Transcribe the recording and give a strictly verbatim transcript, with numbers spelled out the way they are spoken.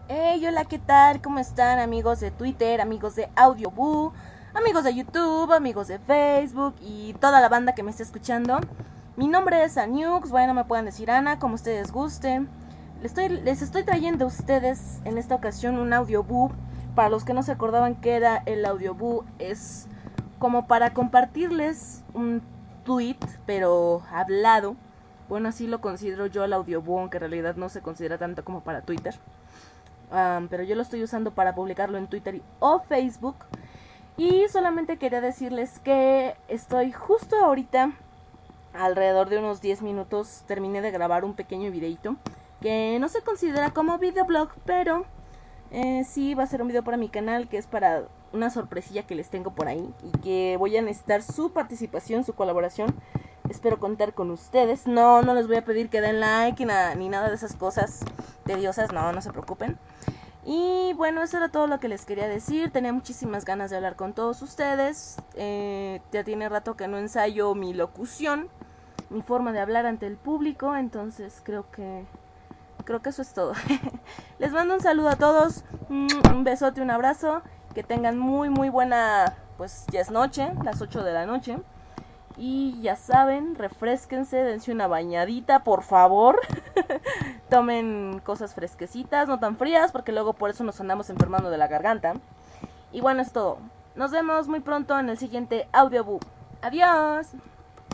Hey, hola, ¿qué tal? ¿Cómo están, amigos de Twitter, amigos de Audioboo, amigos de YouTube, amigos de Facebook y toda la banda que me está escuchando? Mi nombre es Aniux, bueno, me pueden decir Ana, como ustedes gusten. Les estoy, les estoy trayendo a ustedes en esta ocasión un Audioboo. Para los que no se acordaban qué era el Audioboo, es como para compartirles un tweet, pero hablado. Bueno, así lo considero yo el Audioboo, aunque en realidad no se considera tanto como para Twitter. Um, pero yo lo estoy usando para publicarlo en Twitter o Facebook. Y solamente quería decirles que estoy justo ahorita, alrededor de unos diez minutos, terminé de grabar un pequeño videito que no se considera como videoblog, pero eh, sí va a ser un video para mi canal, que es para una sorpresilla que les tengo por ahí y que voy a necesitar su participación, su colaboración. Espero contar con ustedes. No, no les voy a pedir que den like ni nada, ni nada de esas cosas tediosas, no, no se preocupen. Y bueno, eso era todo lo que les quería decir. Tenía muchísimas ganas de hablar con todos ustedes. Eh, ya tiene rato que no ensayo mi locución, mi forma de hablar ante el público. Entonces creo que creo que eso es todo. Les mando un saludo a todos, un besote, un abrazo. Que tengan muy muy buena, pues ya es noche, las ocho de la noche. Y ya saben, refresquense, dense una bañadita, por favor. Tomen cosas fresquecitas, no tan frías, porque luego por eso nos andamos enfermando de la garganta. Y bueno, es todo. Nos vemos muy pronto en el siguiente Audioboo. Adiós.